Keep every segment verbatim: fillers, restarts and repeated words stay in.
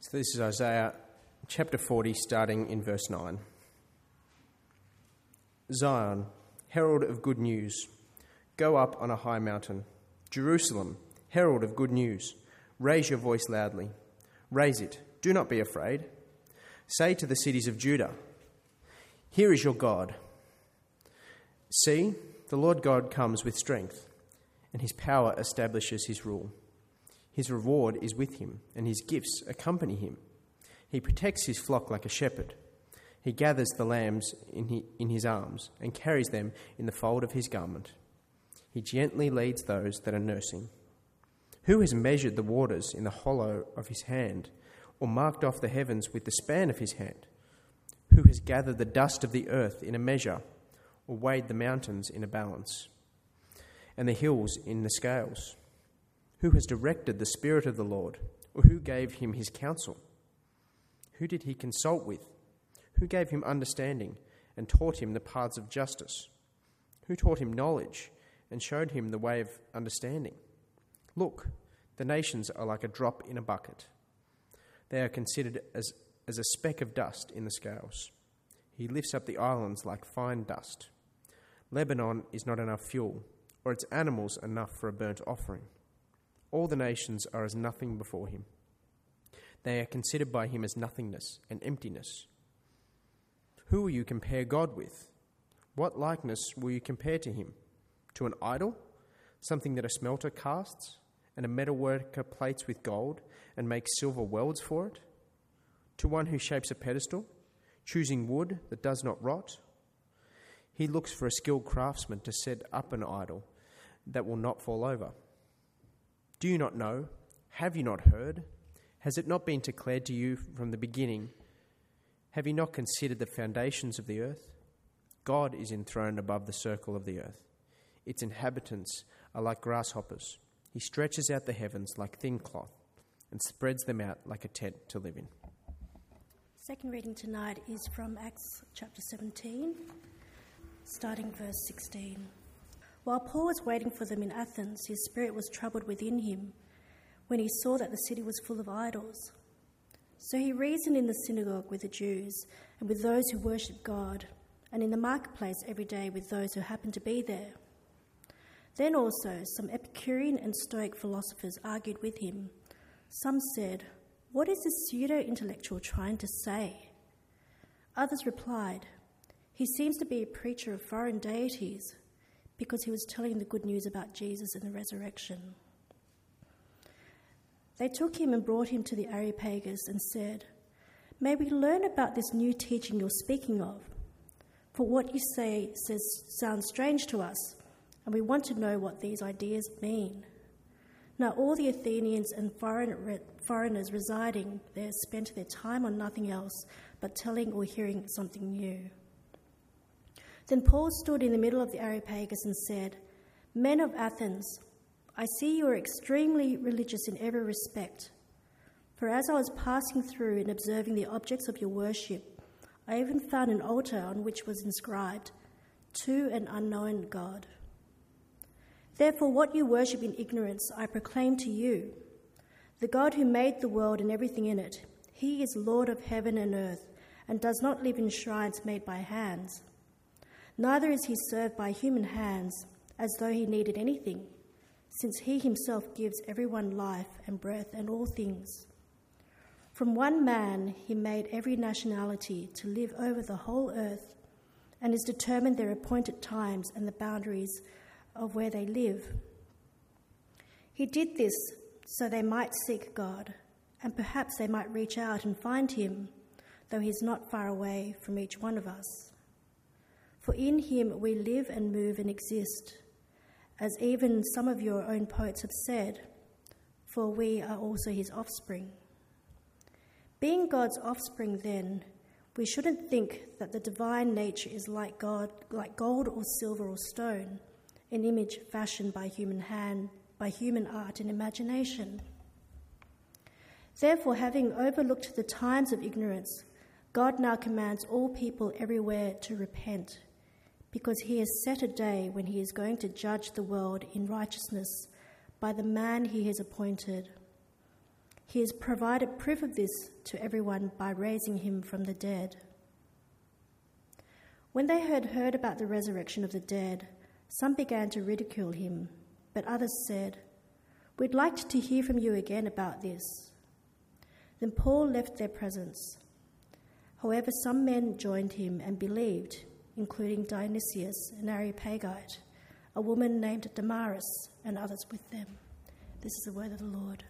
So this is Isaiah chapter forty, starting in verse nine. Zion, herald of good news, go up on a high mountain. Jerusalem, herald of good news, raise your voice loudly. Raise it, do not be afraid. Say to the cities of Judah, here is your God. See, the Lord God comes with strength, and his power establishes his rule. His reward is with him, and his gifts accompany him. He protects his flock like a shepherd. He gathers the lambs in, he, in his arms and carries them in the fold of his garment. He gently leads those that are nursing. Who has measured the waters in the hollow of his hand, or marked off the heavens with the span of his hand? Who has gathered the dust of the earth in a measure, or weighed the mountains in a balance, and the hills in the scales? Who has directed the Spirit of the Lord, or who gave him his counsel? Who did he consult with? Who gave him understanding and taught him the paths of justice? Who taught him knowledge and showed him the way of understanding? Look, the nations are like a drop in a bucket. They are considered as, as a speck of dust in the scales. He lifts up the islands like fine dust. Lebanon is not enough fuel, or its animals enough for a burnt offering. All the nations are as nothing before him. They are considered by him as nothingness and emptiness. Who will you compare God with? What likeness will you compare to him? To an idol, something that a smelter casts, and a metalworker plates with gold and makes silver welds for it? To one who shapes a pedestal, choosing wood that does not rot? He looks for a skilled craftsman to set up an idol that will not fall over. Do you not know? Have you not heard? Has it not been declared to you from the beginning? Have you not considered the foundations of the earth? God is enthroned above the circle of the earth. Its inhabitants are like grasshoppers. He stretches out the heavens like thin cloth and spreads them out like a tent to live in. Second reading tonight is from Acts chapter seventeen, starting verse sixteen. While Paul was waiting for them in Athens, his spirit was troubled within him when he saw that the city was full of idols. So he reasoned in the synagogue with the Jews and with those who worshipped God, and in the marketplace every day with those who happened to be there. Then also some Epicurean and Stoic philosophers argued with him. Some said, "What is this pseudo-intellectual trying to say?" Others replied, "He seems to be a preacher of foreign deities," because he was telling the good news about Jesus and the resurrection. They took him and brought him to the Areopagus and said, "May we learn about this new teaching you're speaking of? For what you say says sounds strange to us, and we want to know what these ideas mean." Now all the Athenians and foreign, foreigners residing there spent their time on nothing else but telling or hearing something new. Then Paul stood in the middle of the Areopagus and said, "Men of Athens, I see you are extremely religious in every respect. For as I was passing through and observing the objects of your worship, I even found an altar on which was inscribed, 'To an unknown God.' Therefore what you worship in ignorance I proclaim to you. The God who made the world and everything in it, he is Lord of heaven and earth and does not live in shrines made by hands. Neither is he served by human hands as though he needed anything, since he himself gives everyone life and breath and all things. From one man he made every nationality to live over the whole earth and has determined their appointed times and the boundaries of where they live. He did this so they might seek God, and perhaps they might reach out and find him, though he is not far away from each one of us. For in him we live and move and exist, as even some of your own poets have said, for we are also his offspring. Being God's offspring, then, we shouldn't think that the divine nature is like God, like gold or silver or stone, an image fashioned by human hand, by human art and imagination. Therefore, having overlooked the times of ignorance, God now commands all people everywhere to repent, because he has set a day when he is going to judge the world in righteousness by the man he has appointed. He has provided proof of this to everyone by raising him from the dead." When they had heard about the resurrection of the dead, some began to ridicule him, but others said, "We'd like to hear from you again about this." Then Paul left their presence. However, some men joined him and believed, including Dionysius, an Areopagite, a woman named Damaris, and others with them. This is the word of the Lord.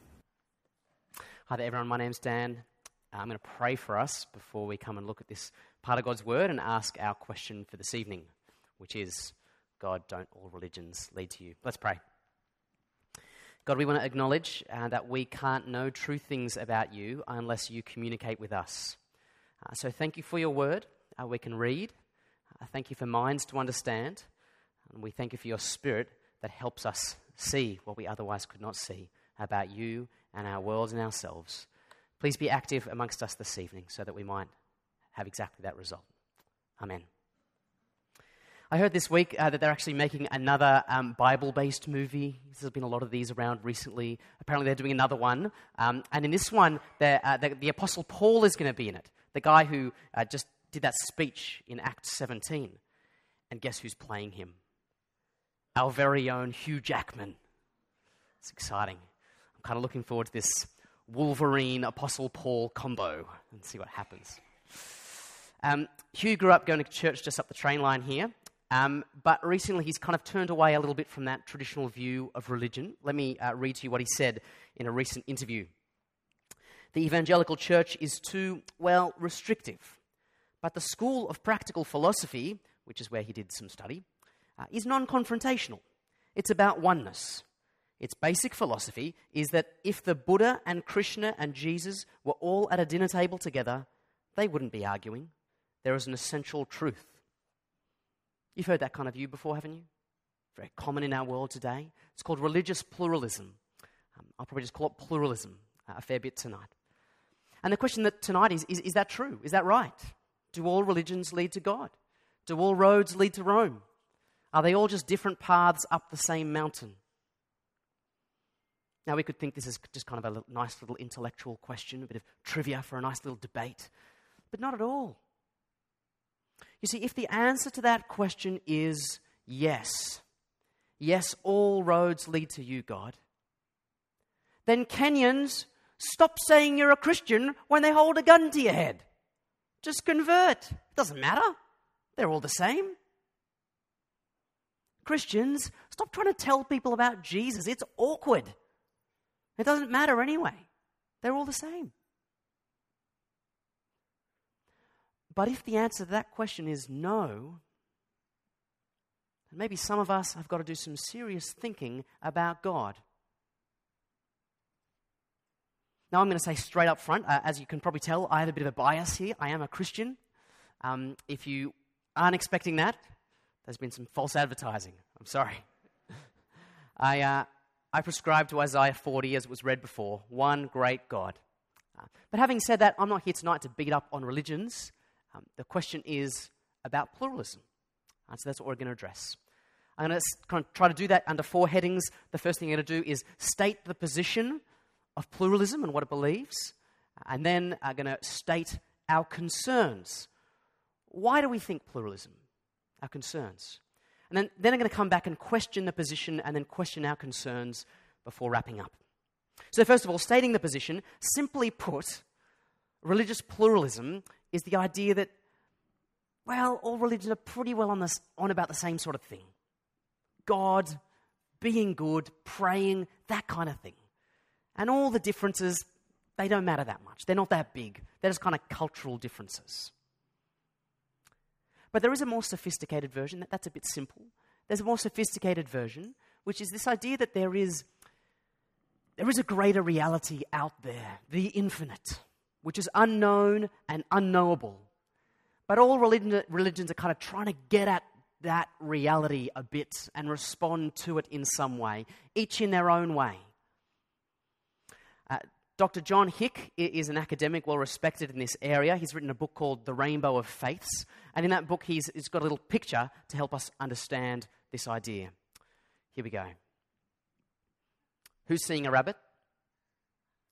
Hi there, everyone. My name's Dan. I'm going to pray for us before we come and look at this part of God's word and ask our question for this evening, which is, God, don't all religions lead to you? Let's pray. God, we want to acknowledge uh, that we can't know true things about you unless you communicate with us. Uh, so thank you for your word. Uh, we can read. Uh, thank you for minds to understand. And we thank you for your spirit that helps us see what we otherwise could not see about you and our worlds and ourselves. Please be active amongst us this evening so that we might have exactly that result. Amen. I heard this week uh, that they're actually making another um, Bible-based movie. There's been a lot of these around recently. Apparently they're doing another one. Um, and in this one, uh, the, the Apostle Paul is going to be in it. The guy who uh, just did that speech in Acts seventeen. And guess who's playing him? Our very own Hugh Jackman. It's exciting. I'm kind of looking forward to this Wolverine Apostle Paul combo and see what happens. Um, Hugh grew up going to church just up the train line here, um, but recently he's kind of turned away a little bit from that traditional view of religion. Let me uh, read to you what he said in a recent interview. "The evangelical church is too, well, restrictive, but the school of practical philosophy," which is where he did some study, uh, "is non-confrontational. It's about oneness. Its basic philosophy is that if the Buddha and Krishna and Jesus were all at a dinner table together, they wouldn't be arguing. There is an essential truth." You've heard that kind of view before, haven't you? Very common in our world today. It's called religious pluralism. Um, I'll probably just call it pluralism uh, a fair bit tonight. And the question that tonight is, is, is that true? Is that right? Do all religions lead to God? Do all roads lead to Rome? Are they all just different paths up the same mountain? Now, we could think this is just kind of a little, nice little intellectual question, a bit of trivia for a nice little debate, but not at all. You see, if the answer to that question is yes, yes, all roads lead to you, God, then Kenyans, stop saying you're a Christian when they hold a gun to your head. Just convert. It doesn't matter. They're all the same. Christians, stop trying to tell people about Jesus. It's awkward. It doesn't matter anyway. They're all the same. But if the answer to that question is no, then maybe some of us have got to do some serious thinking about God. Now, I'm going to say straight up front, uh, as you can probably tell, I have a bit of a bias here. I am a Christian. Um, if you aren't expecting that, there's been some false advertising. I'm sorry. I... Uh, I prescribe to Isaiah forty, as it was read before, one great God. Uh, but having said that, I'm not here tonight to beat up on religions. Um, the question is about pluralism. Uh, so that's what we're going to address. I'm going to kind of try to do that under four headings. The first thing I'm going to do is state the position of pluralism and what it believes. And then I'm going to state our concerns. Why do we think pluralism? Our concerns. And then, then I'm going to come back and question the position and then question our concerns before wrapping up. So first of all, stating the position, simply put, religious pluralism is the idea that, well, all religions are pretty well on, this, on about the same sort of thing. God, being good, praying, that kind of thing. And all the differences, they don't matter that much. They're not that big. They're just kind of cultural differences. But there is a more sophisticated version. That, that's a bit simple. There's a more sophisticated version, which is this idea that there is, there is a greater reality out there, the infinite, which is unknown and unknowable. But all religion, religions are kind of trying to get at that reality a bit and respond to it in some way, each in their own way. Uh, Doctor John Hick is an academic well respected in this area. He's written a book called The Rainbow of Faiths. And in that book, he's, he's got a little picture to help us understand this idea. Here we go. Who's seeing a rabbit?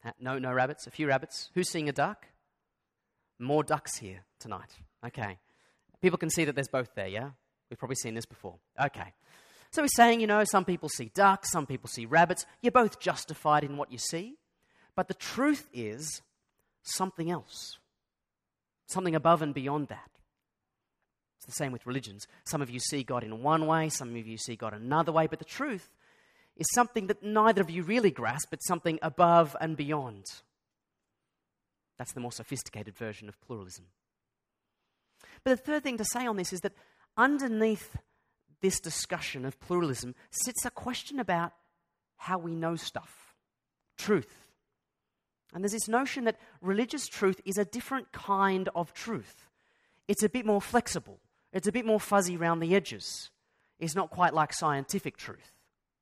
No, no rabbits? A few rabbits? Who's seeing a duck? More ducks here tonight. Okay. People can see that there's both there, yeah? We've probably seen this before. Okay. So he's saying, you know, some people see ducks, some people see rabbits. You're both justified in what you see. But the truth is something else. Something above and beyond that. It's the same with religions. Some of you see God in one way, some of you see God another way, but the truth is something that neither of you really grasp, but something above and beyond. That's the more sophisticated version of pluralism. But the third thing to say on this is that underneath this discussion of pluralism sits a question about how we know stuff, truth. And there's this notion that religious truth is a different kind of truth. It's a bit more flexible. It's a bit more fuzzy around the edges. It's not quite like scientific truth.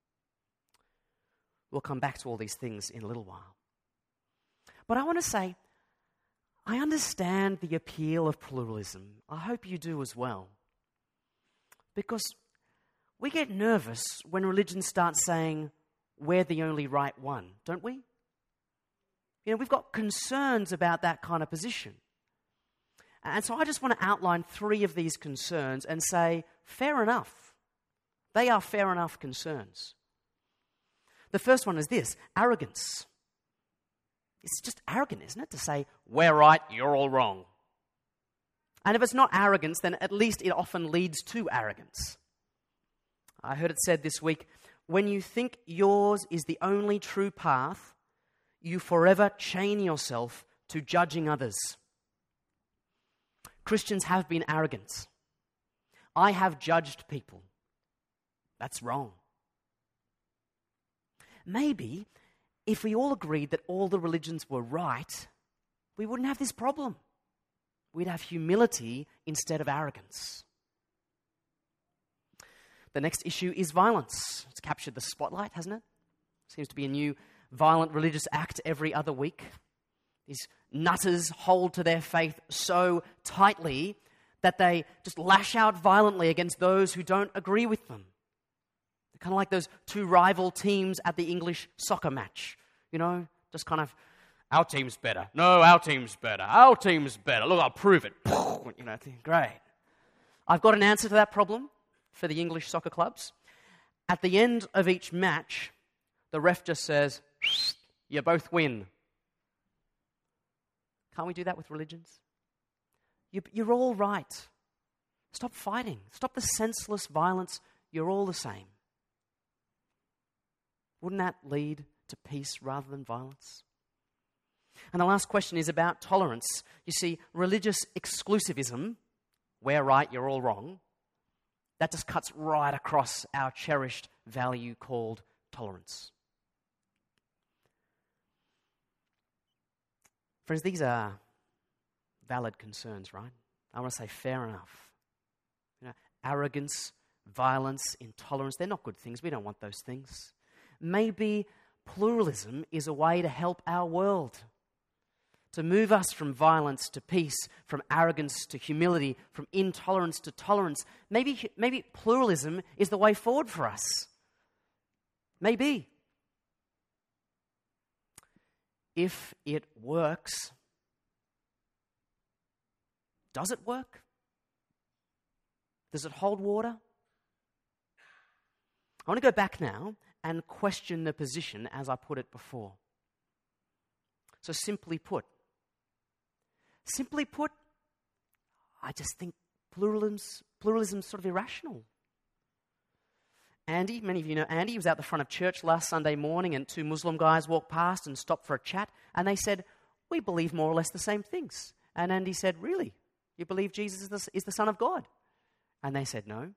We'll come back to all these things in a little while. But I want to say, I understand the appeal of pluralism. I hope you do as well. Because we get nervous when religion starts saying, we're the only right one, don't we? You know, we've got concerns about that kind of position. And so I just want to outline three of these concerns and say, fair enough. They are fair enough concerns. The first one is this, arrogance. It's just arrogant, isn't it, to say, we're right, you're all wrong. And if it's not arrogance, then at least it often leads to arrogance. I heard it said this week, when you think yours is the only true path, you forever chain yourself to judging others. Christians have been arrogant. I have judged people. That's wrong. Maybe if we all agreed that all the religions were right, we wouldn't have this problem. We'd have humility instead of arrogance. The next issue is violence. It's captured the spotlight, hasn't it? Seems to be a new violent religious act every other week. These nutters hold to their faith so tightly that they just lash out violently against those who don't agree with them. They're kind of like those two rival teams at the English soccer match. You know, just kind of, our team's better. No, our team's better. Our team's better. Look, I'll prove it. You know, great. I've got an answer to that problem for the English soccer clubs. At the end of each match, the ref just says, you both win. Can't we do that with religions? You, you're all right. Stop fighting. Stop the senseless violence. You're all the same. Wouldn't that lead to peace rather than violence? And the last question is about tolerance. You see, religious exclusivism, we're right, you're all wrong, that just cuts right across our cherished value called tolerance. Friends, these are valid concerns, right? I want to say fair enough. You know, arrogance, violence, intolerance, they're not good things. We don't want those things. Maybe pluralism is a way to help our world, to move us from violence to peace, from arrogance to humility, from intolerance to tolerance. Maybe, maybe pluralism is the way forward for us. Maybe. If it works, does it work? Does it hold water? I want to go back now and question the position as I put it before. So simply put, simply put, I just think pluralism's, pluralism's sort of irrational. Andy, many of you know Andy, he was out the front of church last Sunday morning and two Muslim guys walked past and stopped for a chat and they said, we believe more or less the same things. And Andy said, really? You believe Jesus is the, is the Son of God? And they said, no.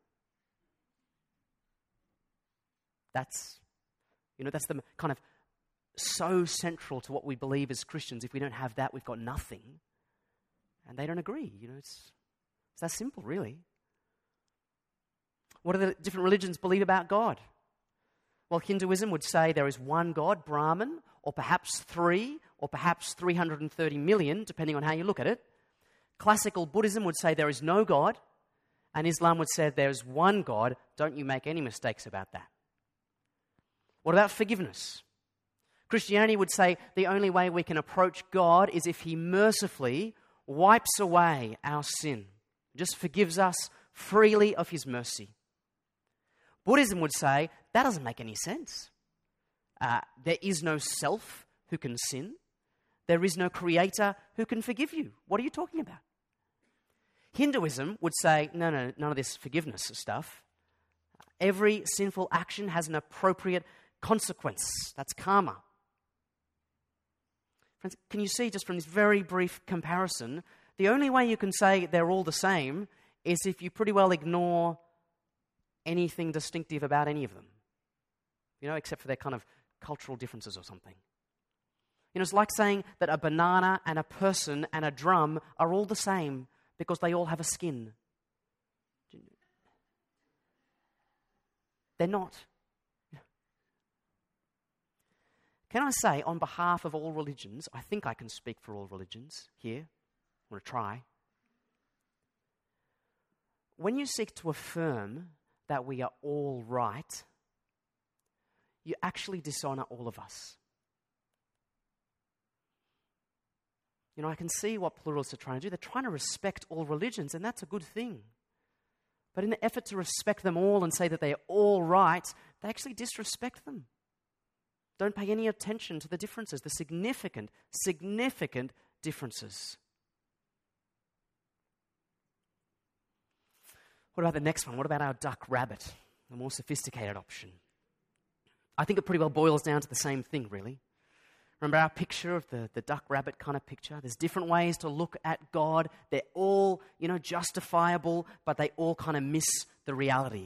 That's, you know, that's the kind of so central to what we believe as Christians. If we don't have that, we've got nothing. And they don't agree. You know, it's, it's that simple, really. What do the different religions believe about God? Well, Hinduism would say there is one God, Brahman, or perhaps three, or perhaps three hundred thirty million, depending on how you look at it. Classical Buddhism would say there is no God, and Islam would say there is one God. Don't you make any mistakes about that. What about forgiveness? Christianity would say the only way we can approach God is if he mercifully wipes away our sin, just forgives us freely of his mercy. Buddhism would say that doesn't make any sense. Uh, there is no self who can sin. There is no creator who can forgive you. What are you talking about? Hinduism would say, no, no, none of this forgiveness stuff. Every sinful action has an appropriate consequence. That's karma. Friends, can you see just from this very brief comparison, the only way you can say they're all the same is if you pretty well ignore anything distinctive about any of them. You know, except for their kind of cultural differences or something. You know, it's like saying that a banana and a person and a drum are all the same because they all have a skin. They're not. Can I say, on behalf of all religions, I think I can speak for all religions here. I'm going to try. When you seek to affirm that we are all right, you actually dishonor all of us. You know, I can see what pluralists are trying to do. They're trying to respect all religions, and that's a good thing. But in the effort to respect them all and say that they're all right, they actually disrespect them. Don't pay any attention to the differences, the significant, significant differences. What about the next one? What about our duck rabbit, the more sophisticated option? I think it pretty well boils down to the same thing, really. Remember our picture of the, the duck rabbit kind of picture? There's different ways to look at God. They're all, you know, justifiable, but they all kind of miss the reality.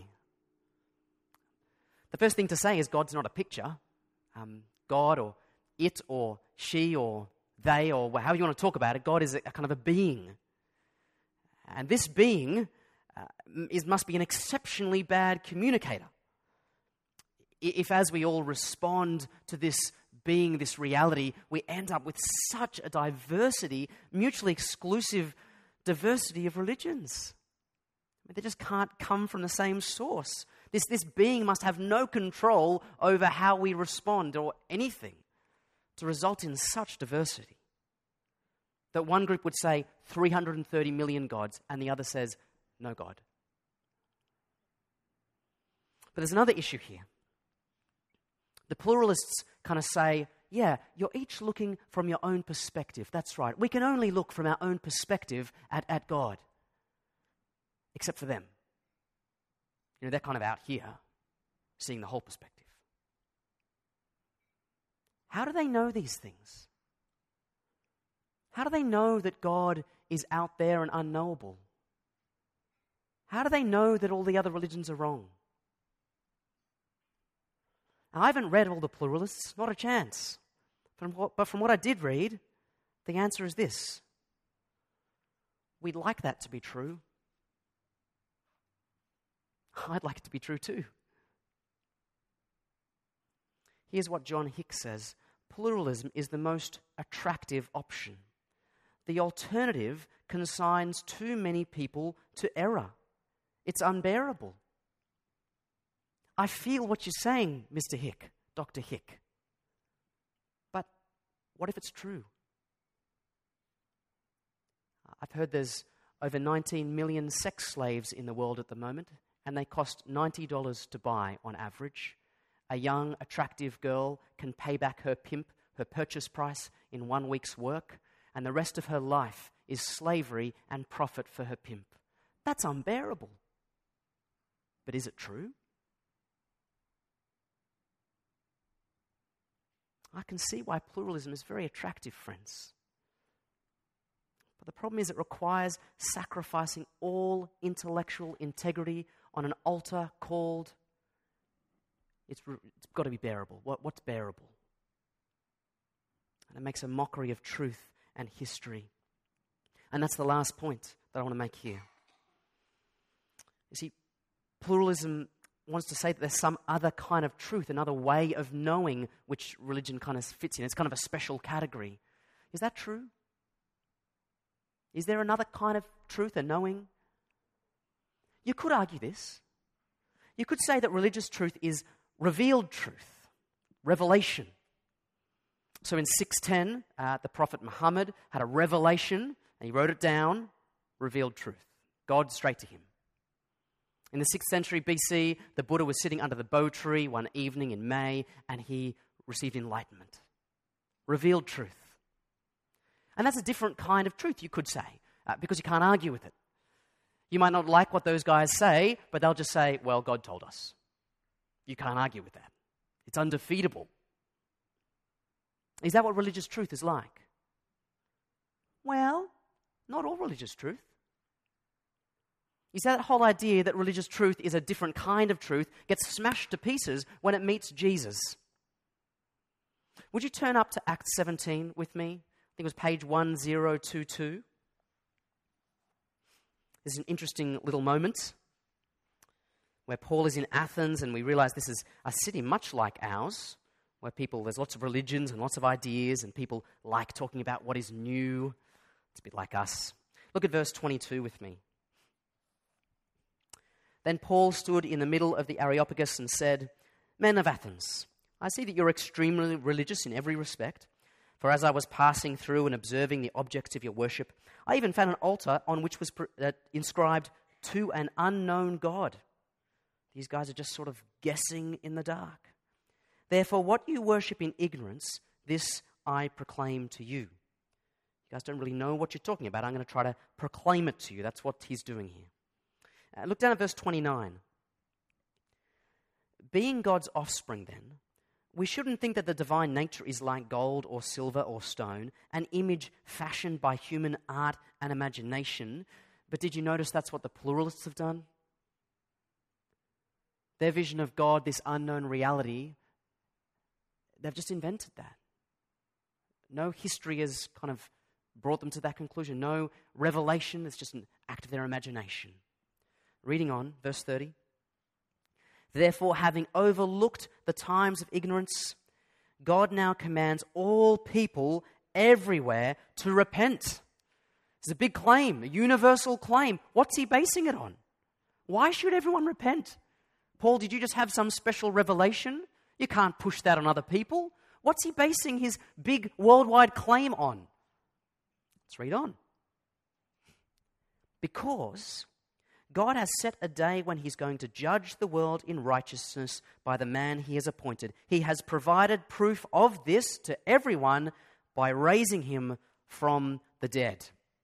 The first thing to say is God's not a picture. Um, God or it or she or they or however you want to talk about it, God is a, a kind of a being. And this being uh, is, must be an exceptionally bad communicator. If as we all respond to this being, this reality, we end up with such a diversity, mutually exclusive diversity of religions. I mean, they just can't come from the same source. This, this being must have no control over how we respond or anything to result in such diversity. That one group would say three hundred thirty million gods and the other says no God. But there's another issue here. The pluralists kind of say, yeah, you're each looking from your own perspective. That's right. We can only look from our own perspective at, at God. Except for them. You know, they're kind of out here, seeing the whole perspective. How do they know these things? How do they know that God is out there and unknowable? How do they know that all the other religions are wrong? Now, I haven't read all the pluralists, not a chance. From what, but from what I did read, the answer is this. We'd like that to be true. I'd like it to be true too. Here's what John Hicks says. Pluralism is the most attractive option. The alternative consigns too many people to error. It's unbearable. I feel what you're saying, Mister Hick, Doctor Hick. But what if it's true? I've heard there's over nineteen million sex slaves in the world at the moment, and they cost ninety dollars to buy on average. A young, attractive girl can pay back her pimp her purchase price in one week's work, and the rest of her life is slavery and profit for her pimp. That's unbearable. But is it true? I can see why pluralism is very attractive, friends. But the problem is it requires sacrificing all intellectual integrity on an altar called, it's, it's got to be bearable. What, what's bearable? And it makes a mockery of truth and history. And that's the last point that I want to make here. You see, pluralism wants to say that there's some other kind of truth, another way of knowing which religion kind of fits in. It's kind of a special category. Is that true? Is there another kind of truth, a knowing? You could argue this. You could say that religious truth is revealed truth, revelation. So in six ten, uh, the Prophet Muhammad had a revelation, and he wrote it down, revealed truth. God straight to him. In the sixth century B C, the Buddha was sitting under the Bo tree one evening in May, and he received enlightenment, revealed truth. And that's a different kind of truth, you could say, uh, because you can't argue with it. You might not like what those guys say, but they'll just say, well, God told us. You can't argue with that. It's undefeatable. Is that what religious truth is like? Well, not all religious truth. Is that whole idea that religious truth is a different kind of truth gets smashed to pieces when it meets Jesus? Would you turn up to Acts seventeen with me? I think it was page one thousand twenty-two. There's an interesting little moment where Paul is in Athens, and we realize this is a city much like ours, where people, there's lots of religions and lots of ideas, and people like talking about what is new. It's a bit like us. Look at verse twenty-two with me. Then Paul stood in the middle of the Areopagus and said, "Men of Athens, I see that you're extremely religious in every respect. For as I was passing through and observing the objects of your worship, I even found an altar on which was uh, inscribed, 'To an unknown God.' These guys are just sort of guessing in the dark. Therefore, what you worship in ignorance, this I proclaim to you." You guys don't really know what you're talking about. I'm going to try to proclaim it to you. That's what he's doing here. Uh, look down at verse twenty-nine. Being God's offspring, then, we shouldn't think that the divine nature is like gold or silver or stone, an image fashioned by human art and imagination. But did you notice that's what the pluralists have done? Their vision of God, this unknown reality, they've just invented that. No history has kind of brought them to that conclusion. No revelation. It's just an act of their imagination. Reading on, verse thirty. Therefore, having overlooked the times of ignorance, God now commands all people everywhere to repent. It's a big claim, a universal claim. What's he basing it on? Why should everyone repent? Paul, did you just have some special revelation? You can't push that on other people. What's he basing his big worldwide claim on? Let's read on. Because God has set a day when he's going to judge the world in righteousness by the man he has appointed. He has provided proof of this to everyone by raising him from the dead.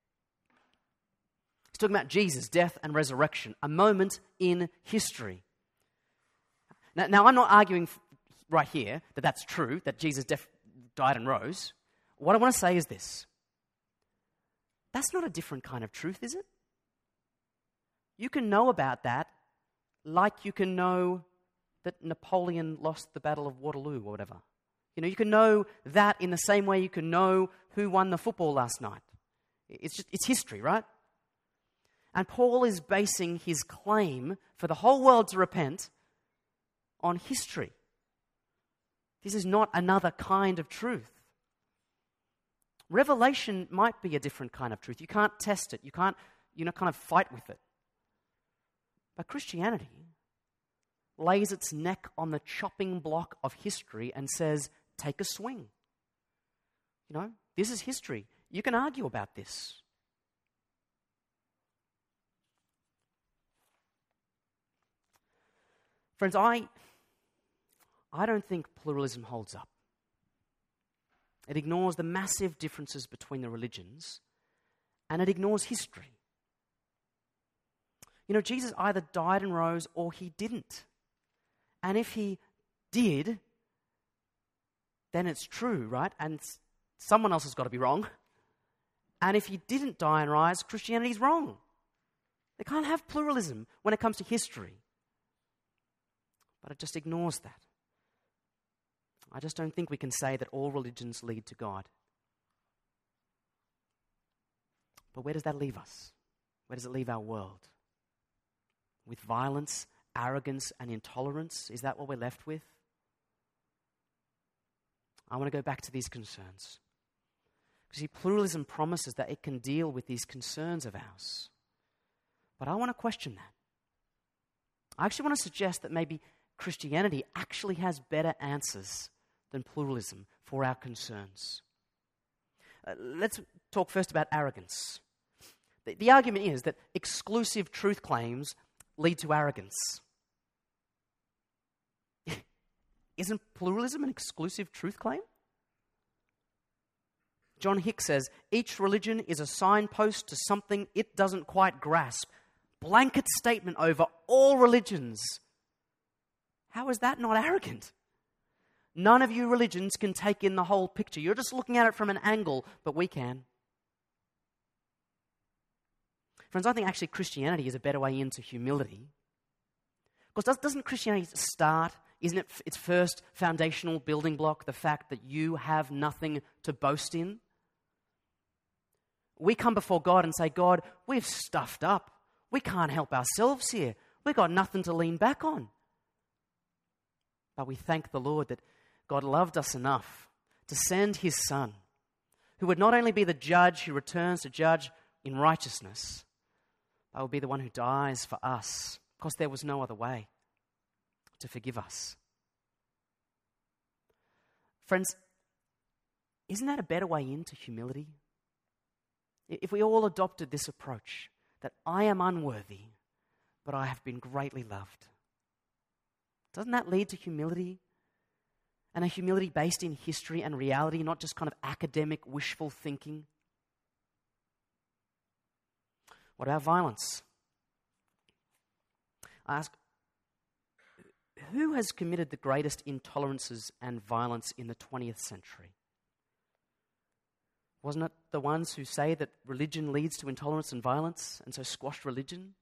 He's talking about Jesus' death and resurrection, a moment in history. Now, now I'm not arguing right here that that's true, that Jesus def- died and rose. What I want to say is this. That's not a different kind of truth, is it? You can know about that like you can know that Napoleon lost the Battle of Waterloo or whatever. You know, you can know that in the same way you can know who won the football last night. It's just, it's history, right? And Paul is basing his claim for the whole world to repent on history. This is not another kind of truth. Revelation might be a different kind of truth. You can't test it. You can't, you know, kind of fight with it. But Christianity lays its neck on the chopping block of history and says, take a swing. You know, this is history. You can argue about this. Friends, I, I don't think pluralism holds up. It ignores the massive differences between the religions, and it ignores history. You know, Jesus either died and rose or he didn't. And if he did, then it's true, right? And someone else has got to be wrong. And if he didn't die and rise, Christianity's wrong. They can't have pluralism when it comes to history. But it just ignores that. I just don't think we can say that all religions lead to God. But where does that leave us? Where does it leave our world? With violence, arrogance, and intolerance? Is that what we're left with? I want to go back to these concerns. Because see, pluralism promises that it can deal with these concerns of ours. But I want to question that. I actually want to suggest that maybe Christianity actually has better answers than pluralism for our concerns. Uh, let's talk first about arrogance. The, the argument is that exclusive truth claims lead to arrogance. Isn't pluralism an exclusive truth claim? John Hicks says, each religion is a signpost to something it doesn't quite grasp. Blanket statement over all religions. How is that not arrogant? None of you religions can take in the whole picture. You're just looking at it from an angle, but we can. Friends, I think actually Christianity is a better way into humility. Because doesn't Christianity start, isn't it its first foundational building block, the fact that you have nothing to boast in? We come before God and say, God, we've stuffed up. We can't help ourselves here. We've got nothing to lean back on. But we thank the Lord that God loved us enough to send his Son, who would not only be the judge who returns to judge in righteousness, but will be the one who dies for us, because there was no other way to forgive us. Friends, isn't that a better way into humility? If we all adopted this approach, that I am unworthy, but I have been greatly loved, doesn't that lead to humility? And a humility based in history and reality, not just kind of academic wishful thinking? What about violence? I ask, who has committed the greatest intolerances and violence in the twentieth century? Wasn't it the ones who say that religion leads to intolerance and violence, and so squashed religion?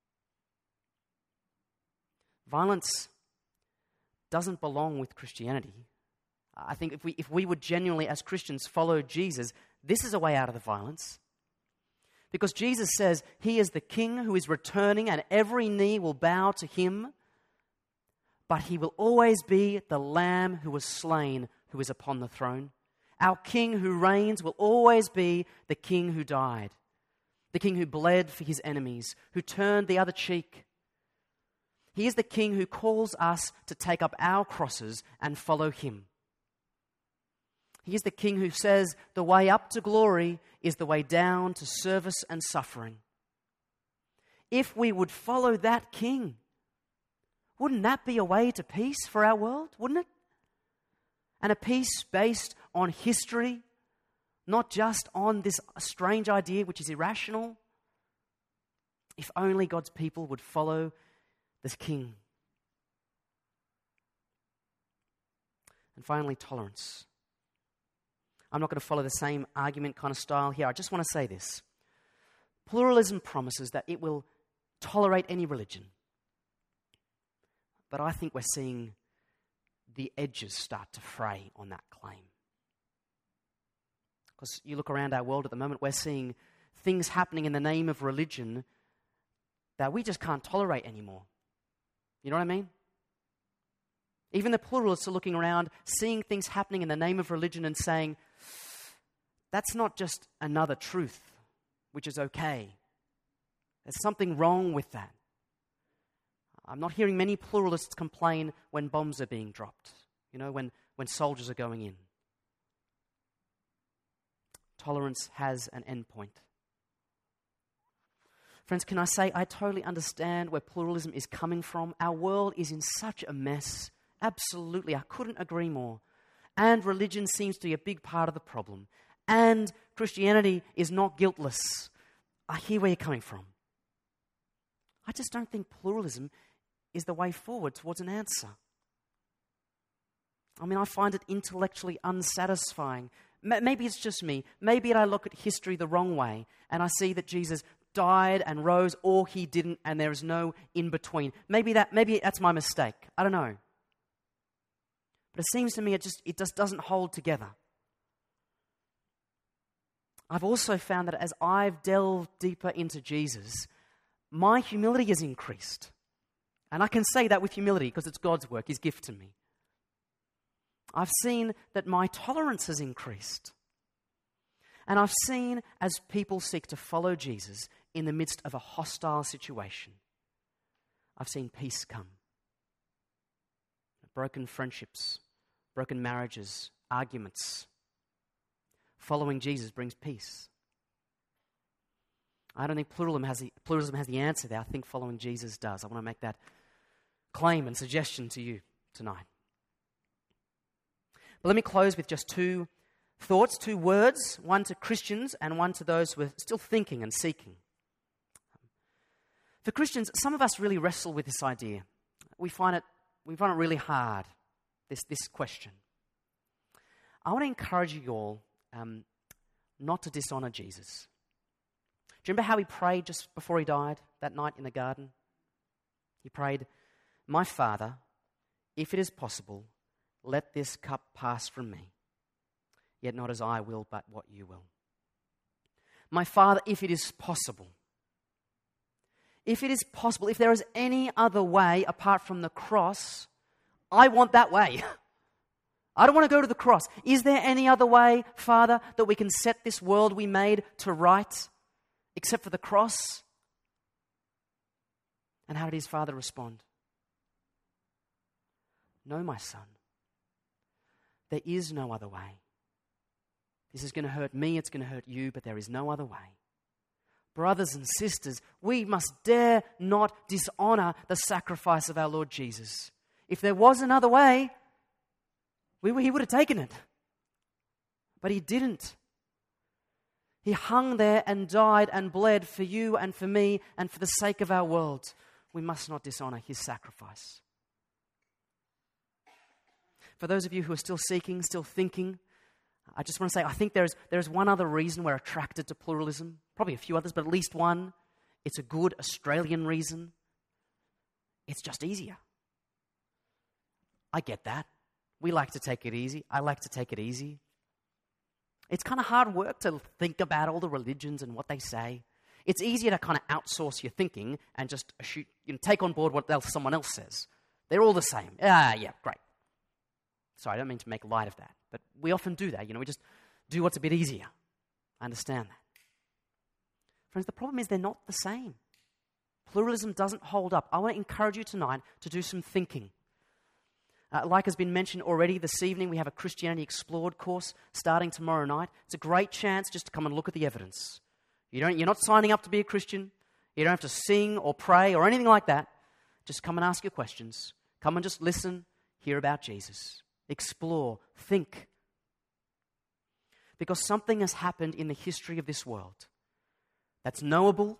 Violence doesn't belong with Christianity. I think if we if we would genuinely, as Christians, follow Jesus, this is a way out of the violence. Because Jesus says he is the King who is returning and every knee will bow to him, but he will always be the Lamb who was slain, who is upon the throne. Our King who reigns will always be the King who died, the King who bled for his enemies, who turned the other cheek. He is the King who calls us to take up our crosses and follow him. He is the King who says the way up to glory is the way down to service and suffering. If we would follow that King, wouldn't that be a way to peace for our world, wouldn't it? And a peace based on history, not just on this strange idea which is irrational. If only God's people would follow this King. And finally, tolerance. I'm not going to follow the same argument kind of style here. I just want to say this. Pluralism promises that it will tolerate any religion. But I think we're seeing the edges start to fray on that claim. Because you look around our world at the moment, we're seeing things happening in the name of religion that we just can't tolerate anymore. You know what I mean? Even the pluralists are looking around, seeing things happening in the name of religion and saying, that's not just another truth, which is okay. There's something wrong with that. I'm not hearing many pluralists complain when bombs are being dropped, you know, when, when soldiers are going in. Tolerance has an endpoint. Friends, can I say I totally understand where pluralism is coming from. Our world is in such a mess. Absolutely, I couldn't agree more. And religion seems to be a big part of the problem. And Christianity is not guiltless. I hear where you're coming from. I just don't think pluralism is the way forward towards an answer. I mean, I find it intellectually unsatisfying. Maybe it's just me. Maybe I look at history the wrong way and I see that Jesus died and rose, or he didn't, and there is no in between. Maybe that maybe that's my mistake. I don't know. But it seems to me it just it just doesn't hold together. I've also found that as I've delved deeper into Jesus, my humility has increased. And I can say that with humility because it's God's work, his gift to me. I've seen that my tolerance has increased. And I've seen as people seek to follow Jesus in the midst of a hostile situation, I've seen peace come. Broken friendships broken marriages, arguments. Following Jesus brings peace. I don't think pluralism has the, pluralism has the answer there. I think following Jesus does. I want to make that claim and suggestion to you tonight. But let me close with just two thoughts, two words, one to Christians and one to those who are still thinking and seeking. For Christians, some of us really wrestle with this idea. We find it, we find it really hard, this, this question. I want to encourage you all um, not to dishonor Jesus. Do you remember how he prayed just before he died that night in the garden? He prayed, "My Father, if it is possible, let this cup pass from me. Yet not as I will, but what you will." My Father, if it is possible. If it is possible, if there is any other way apart from the cross, I want that way. I don't want to go to the cross. Is there any other way, Father, that we can set this world we made to right except for the cross? And how did his father respond? "No, my son. There is no other way. This is going to hurt me, it's going to hurt you, but there is no other way." Brothers and sisters, we must dare not dishonor the sacrifice of our Lord Jesus. If there was another way, we, he would have taken it. But he didn't. He hung there and died and bled for you and for me and for the sake of our world. We must not dishonor his sacrifice. For those of you who are still seeking, still thinking, I just want to say, I think there's there's one other reason we're attracted to pluralism. Probably a few others, but at least one. It's a good Australian reason. It's just easier. I get that. We like to take it easy. I like to take it easy. It's kind of hard work to think about all the religions and what they say. It's easier to kind of outsource your thinking and just shoot, you know, take on board what else someone else says. They're all the same. Ah, yeah, great. Sorry, I don't mean to make light of that, but we often do that. You know, we just do what's a bit easier. I understand that. Friends, the problem is they're not the same. Pluralism doesn't hold up. I want to encourage you tonight to do some thinking. Uh, like has been mentioned already, this evening we have a Christianity Explored course starting tomorrow night. It's a great chance just to come and look at the evidence. You don't, you're not signing up to be a Christian. You don't have to sing or pray or anything like that. Just come and ask your questions. Come and just listen, hear about Jesus. Explore, think. Because something has happened in the history of this world that's knowable,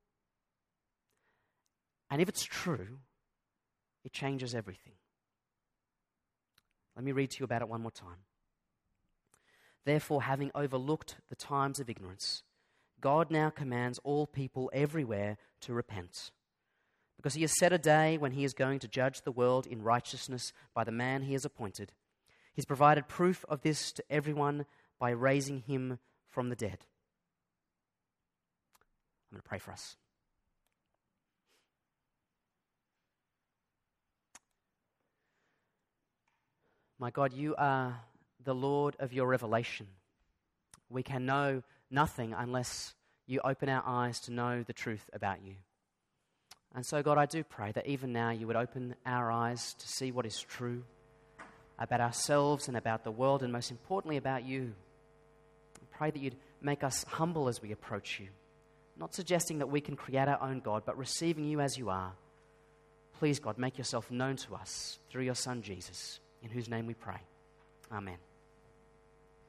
and if it's true, it changes everything. Let me read to you about it one more time. "Therefore, having overlooked the times of ignorance, God now commands all people everywhere to repent, because he has set a day when he is going to judge the world in righteousness by the man he has appointed. He's provided proof of this to everyone by raising him from the dead." I'm going to pray for us. My God, you are the Lord of your revelation. We can know nothing unless you open our eyes to know the truth about you. And so, God, I do pray that even now you would open our eyes to see what is true about ourselves and about the world, and most importantly about you. I pray that you'd make us humble as we approach you, not suggesting that we can create our own God, but receiving you as you are. Please, God, make yourself known to us through your Son, Jesus, in whose name we pray. Amen.